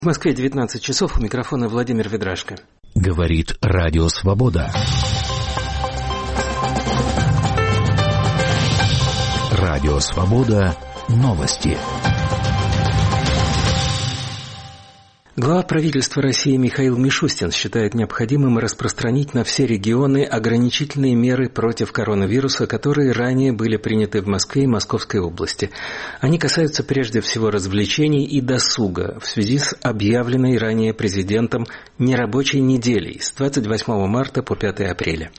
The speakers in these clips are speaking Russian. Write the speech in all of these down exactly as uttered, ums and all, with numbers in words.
В Москве девятнадцать часов, у микрофона Владимир Ведрашко. Говорит Радио Свобода. Радио Свобода. Новости. Глава правительства России Михаил Мишустин считает необходимым распространить на все регионы ограничительные меры против коронавируса, которые ранее были приняты в Москве и Московской области. Они касаются прежде всего развлечений и досуга в связи с объявленной ранее президентом нерабочей неделей с двадцать восьмого марта по пятое апреля.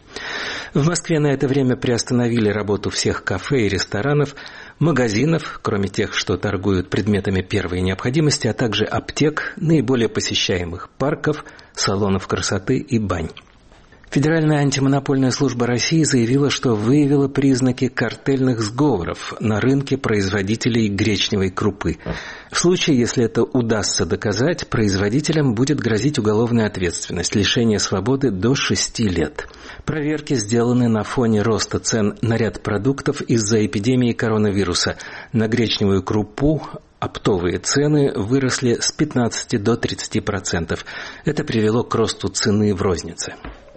В Москве на это время приостановили работу всех кафе и ресторанов, магазинов, кроме тех, что торгуют предметами первой необходимости, а также аптек, наиболее посещаемых парков, салонов красоты и бань. Федеральная антимонопольная служба России заявила, что выявила признаки картельных сговоров на рынке производителей гречневой крупы. В случае, если это удастся доказать, производителям будет грозить уголовная ответственность, лишение свободы до шести лет. Проверки сделаны на фоне роста цен на ряд продуктов из-за эпидемии коронавируса. На гречневую крупу оптовые цены выросли с пятнадцати до тридцати процентов. Это привело к росту цены в рознице.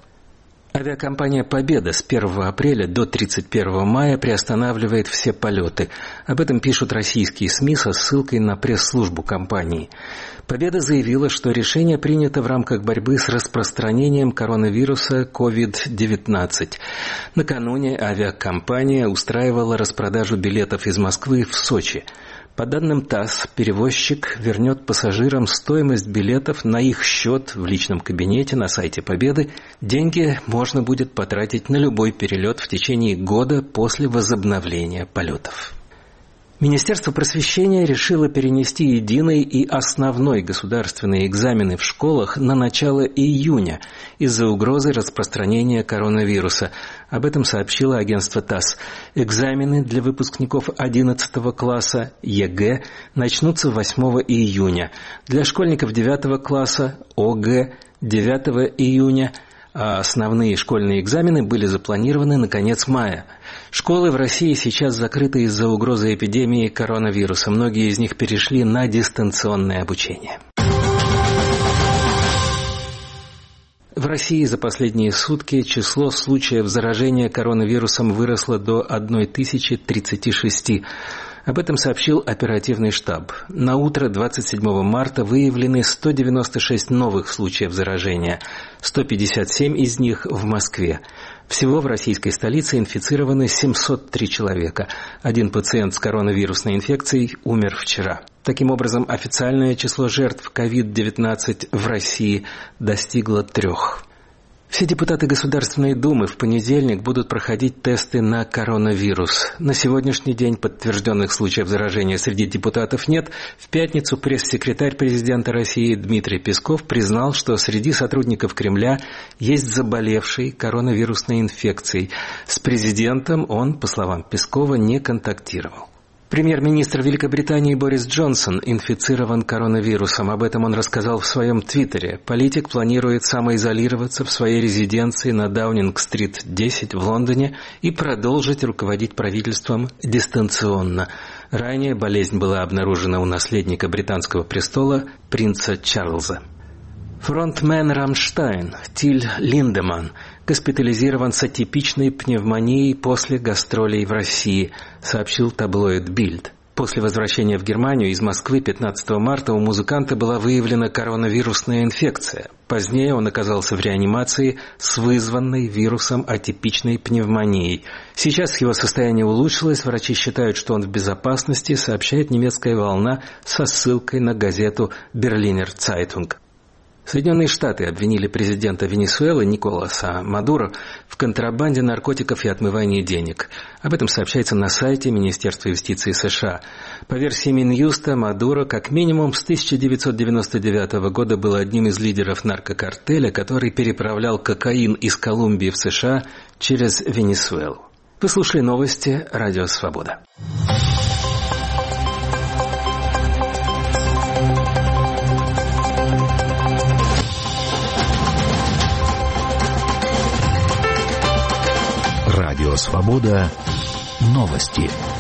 Авиакомпания «Победа» с первого апреля до тридцать первого мая приостанавливает все полеты. Об этом пишут российские СМИ со ссылкой на пресс-службу компании. «Победа» заявила, что решение принято в рамках борьбы с распространением коронавируса ковид девятнадцать. Накануне авиакомпания устраивала распродажу билетов из Москвы в Сочи. По данным ТАСС, перевозчик вернет пассажирам стоимость билетов на их счет в личном кабинете на сайте «Победы». Деньги можно будет потратить на любой перелет в течение года после возобновления полетов. Министерство просвещения решило перенести единый и основной государственные экзамены в школах на начало июня из-за угрозы распространения коронавируса. Об этом сообщило агентство ТАСС. Экзамены для выпускников одиннадцатого класса ЕГЭ начнутся восьмого июня. Для школьников девятого класса ОГЭ девятого июня. А основные школьные экзамены были запланированы на конец мая. Школы в России сейчас закрыты из-за угрозы эпидемии коронавируса. Многие из них перешли на дистанционное обучение. В России за последние сутки число случаев заражения коронавирусом выросло до тысячи тридцати шести. Об этом сообщил оперативный штаб. На утро двадцать седьмого марта выявлены сто девяносто шесть новых случаев заражения, сто пятьдесят семь из них в Москве. Всего в российской столице инфицированы семьсот три человека. Один пациент с коронавирусной инфекцией умер вчера. Таким образом, официальное число жертв ковид девятнадцать в России достигло трех. Все депутаты Государственной Думы в понедельник будут проходить тесты на коронавирус. На сегодняшний день подтвержденных случаев заражения среди депутатов нет. В пятницу пресс-секретарь президента России Дмитрий Песков признал, что среди сотрудников Кремля есть заболевший коронавирусной инфекцией. С президентом он, по словам Пескова, не контактировал. Премьер-министр Великобритании Борис Джонсон инфицирован коронавирусом. Об этом он рассказал в своем твиттере. Политик планирует самоизолироваться в своей резиденции на Даунинг-стрит десять в Лондоне и продолжить руководить правительством дистанционно. Ранее болезнь была обнаружена у наследника британского престола принца Чарльза. Фронтмен «Рамштайн» Тиль Линдеманн госпитализирован с атипичной пневмонией после гастролей в России, сообщил таблоид «Бильд». После возвращения в Германию из Москвы пятнадцатого марта у музыканта была выявлена коронавирусная инфекция. Позднее он оказался в реанимации с вызванной вирусом атипичной пневмонией. Сейчас его состояние улучшилось, врачи считают, что он в безопасности, сообщает немецкая «Волна» со ссылкой на газету «Берлинер Цайтунг». Соединенные Штаты обвинили президента Венесуэлы Николаса Мадуро в контрабанде наркотиков и отмывании денег. Об этом сообщается на сайте Министерства юстиции США. По версии Минюста, Мадуро как минимум с тысяча девятьсот девяносто девятого года был одним из лидеров наркокартеля, который переправлял кокаин из Колумбии в США через Венесуэлу. Вы слушали новости «Радио Свобода». Радио Свобода. Новости.